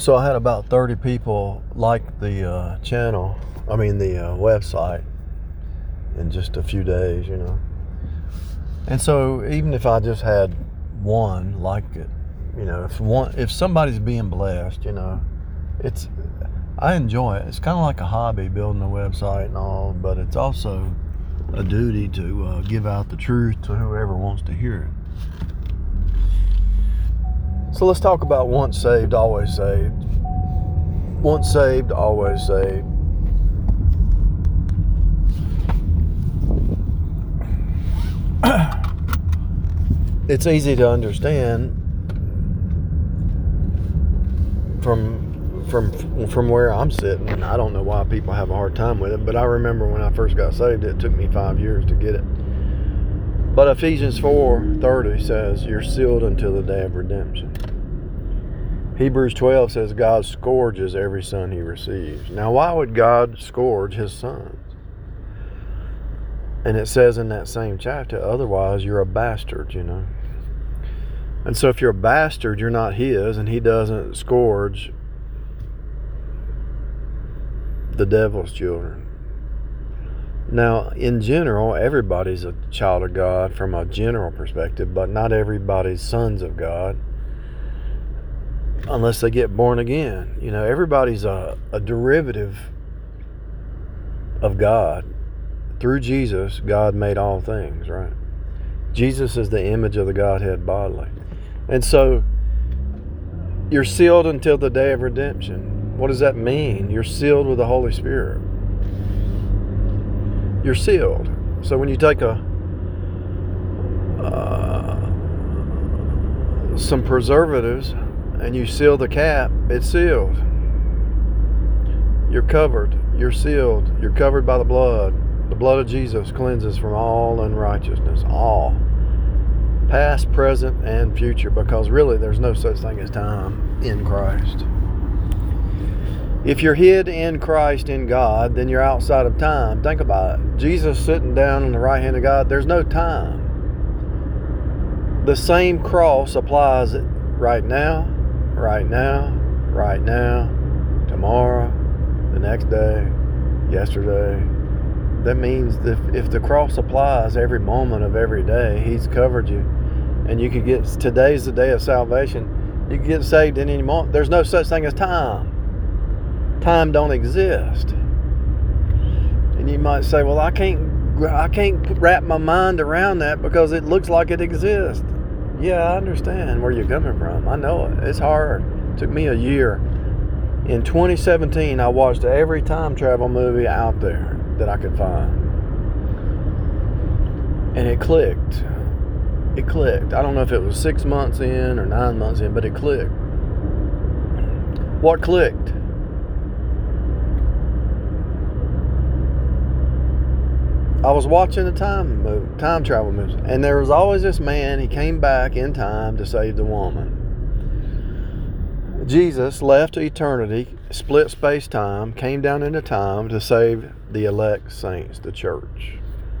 So I had about 30 people like the channel, the website, in just a few days, And so even if I just had one like it, if somebody's being blessed, I enjoy it. It's kind of like a hobby, building a website and all, but it's also a duty to give out the truth to whoever wants to hear it. So let's talk about once saved, always saved. Once saved, always saved. It's easy to understand from where I'm sitting. I don't know why people have a hard time with it, but I remember when I first got saved, it took me 5 years to get it. But Ephesians 4:30 says, you're sealed until the day of redemption. Hebrews 12 says, God scourges every son he receives. Now, why would God scourge his sons? And it says in that same chapter, otherwise you're a bastard, And so if you're a bastard, you're not his, and he doesn't scourge the devil's children. Now, in general, everybody's a child of God from a general perspective, but not everybody's sons of God unless they get born again. Everybody's a derivative of God. Through Jesus, God made all things, right? Jesus is the image of the Godhead bodily. And so, you're sealed until the day of redemption. What does that mean? You're sealed with the Holy Spirit. You're sealed. So when you take some preservatives and you seal the cap, it's sealed. You're covered. You're sealed. You're covered by the blood. The blood of Jesus cleanses from all unrighteousness. All. Past, present, and future. Because really there's no such thing as time in Christ. If you're hid in Christ, in God, then you're outside of time. Think about it. Jesus sitting down on the right hand of God, there's no time. The same cross applies right now, right now, right now, tomorrow, the next day, yesterday. That means that if the cross applies every moment of every day, he's covered you. And you could get, today's the day of salvation. You can get saved in any moment. There's no such thing as time. Time don't exist. And you might say, well, I can't wrap my mind around that because it looks like it exists. Yeah, I understand where you're coming from. I know it. It's hard. It took me a year. In 2017, I watched every time travel movie out there that I could find. And it clicked. It clicked. I don't know if it was 6 months in or 9 months in, but it clicked. What clicked? I was watching a time travel movie, and there was always this man. He came back in time to save the woman. Jesus left eternity, split space-time, came down into time to save the elect saints, the church.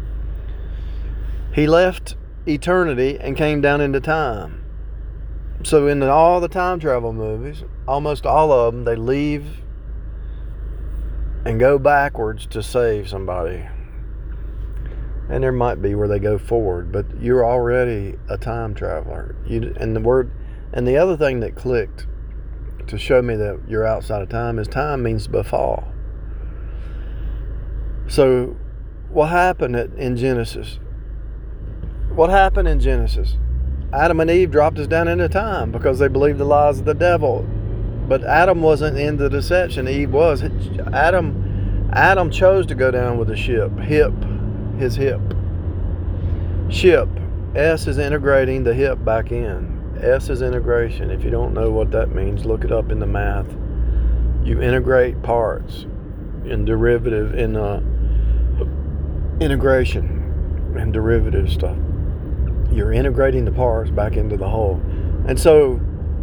He left eternity and came down into time. So in all the time travel movies, almost all of them, they leave and go backwards to save somebody. And there might be where they go forward, but you're already a time traveler. And the other thing that clicked to show me that you're outside of time is time means befall. So what happened in Genesis? What happened in Genesis? Adam and Eve dropped us down into time because they believed the lies of the devil. But Adam wasn't in the deception. Eve was. Adam chose to go down with the ship. His hip. Ship. S is integrating the hip back in. S is integration. If you don't know what that means, look it up in the math. You integrate parts in derivative, in integration and derivative stuff. You're integrating the parts back into the whole. And so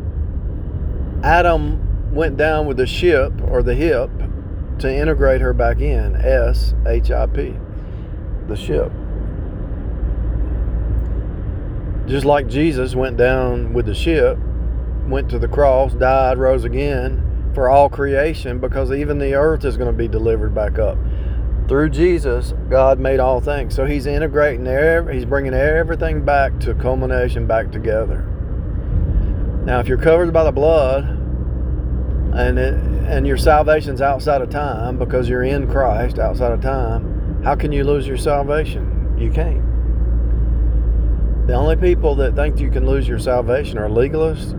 Adam went down with the ship or the hip to integrate her back in. S-H-I-P. The ship. Just like Jesus went down with the ship, went to the cross, died, rose again, for all creation, because even the earth is going to be delivered back up. Through Jesus, God made all things. So he's integrating he's bringing everything back to culmination, back together. Now, if you're covered by the blood and your salvation's outside of time because you're in Christ outside of time, how can you lose your salvation? You can't. The only people that think you can lose your salvation are legalists,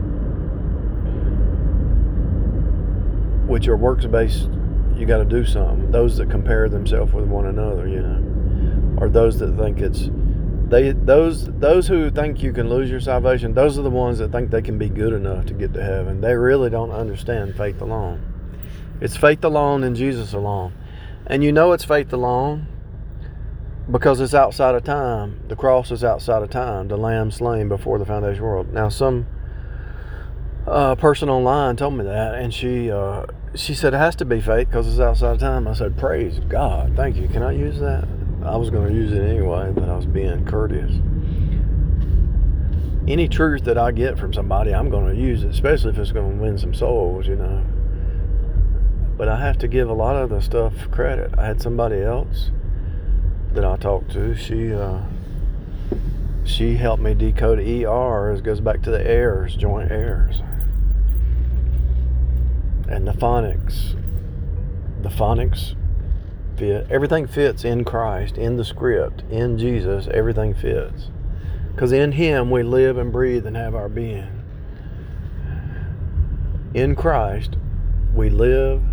which are works-based. You got to do something. Those that compare themselves with one another, or those that think those who think you can lose your salvation, those are the ones that think they can be good enough to get to heaven. They really don't understand faith alone. It's faith alone in Jesus alone. And it's faith alone because it's outside of time. The cross is outside of time. The Lamb slain before the foundation of the world. Now, some person online told me that, and she said it has to be faith because it's outside of time. I said, praise God, thank you. Can I use that? I was going to use it anyway, but I was being courteous. Any truth that I get from somebody, I'm going to use it, especially if it's going to win some souls, But I have to give a lot of the stuff credit. I had somebody else that I talked to. She helped me decode ER. It goes back to the heirs, joint heirs. And the phonics fit. Everything fits in Christ, in the script, in Jesus. Everything fits. Because in Him we live and breathe and have our being. In Christ we live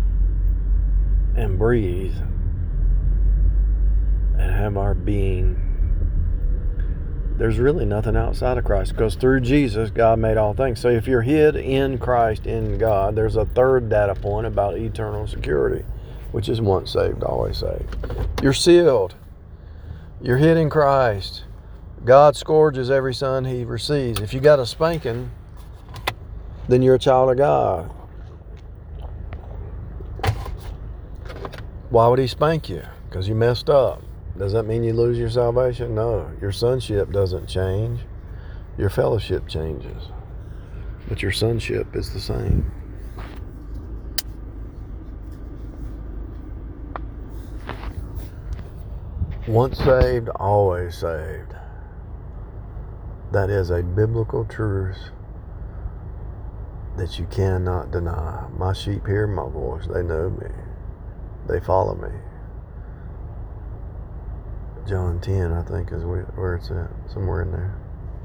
and breathe and have our being. There's really nothing outside of Christ, because through Jesus, God made all things. So if you're hid in Christ, in God, there's a third data point about eternal security, which is once saved, always saved. You're sealed. You're hid in Christ. God scourges every son He receives. If you got a spanking, then you're a child of God. Why would He spank you? Because you messed up. Does that mean you lose your salvation? No. Your sonship doesn't change. Your fellowship changes. But your sonship is the same. Once saved, always saved. That is a biblical truth that you cannot deny. My sheep hear my voice. They know me. They follow me. John 10, I think, is where it's at. Somewhere in there.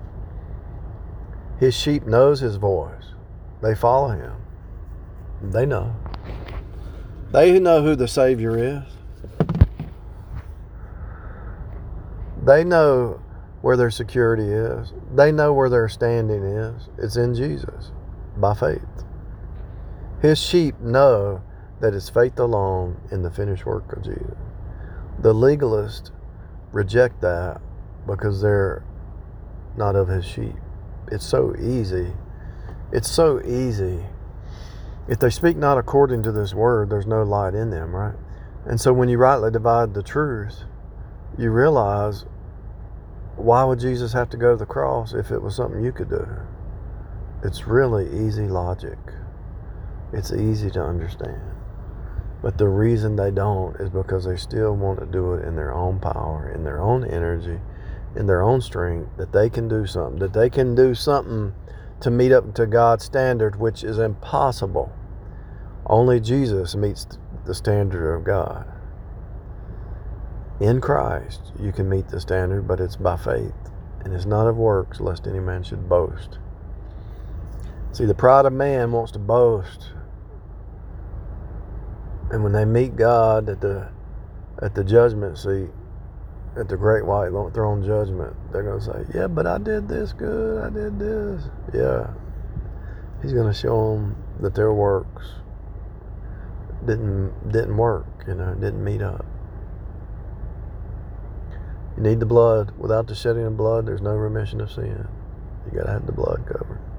His sheep knows His voice. They follow Him. They know. They know who the Savior is. They know where their security is. They know where their standing is. It's in Jesus, by faith. His sheep know that it's faith alone in the finished work of Jesus. The legalists reject that because they're not of His sheep. It's so easy. It's so easy. If they speak not according to this word, there's no light in them, right? And so when you rightly divide the truth, you realize, why would Jesus have to go to the cross if it was something you could do? It's really easy logic. It's easy to understand. But the reason they don't is because they still want to do it in their own power, in their own energy, in their own strength, that they can do something, to meet up to God's standard, which is impossible. Only Jesus meets the standard of God. In Christ, you can meet the standard, but it's by faith. And it's not of works, lest any man should boast. See, the pride of man wants to boast. And when they meet God at the judgment seat, at the great white throne judgment, they're going to say, yeah, but I did this good, I did this. Yeah. He's going to show them that their works didn't work, didn't meet up. You need the blood. Without the shedding of blood, there's no remission of sin. You got to have the blood covered.